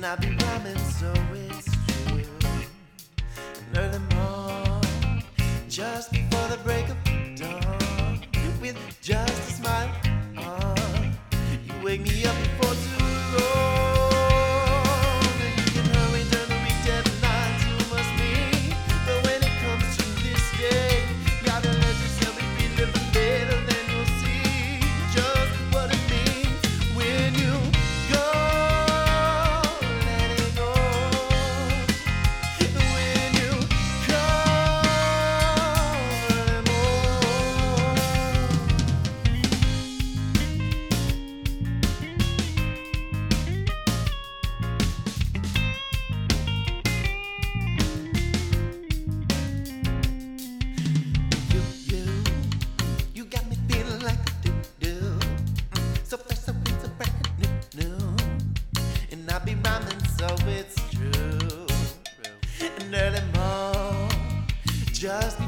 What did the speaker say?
I be rhyming so it's true. And early morn, just before the break of dawn, with just a smile on, you wake me up before too long. And you can hurry during the week deadlines you must meet, but when it comes to this day, gotta let yourself be living better than you'll see just what it means when you go. I be rhyming so it's true. And early morn, just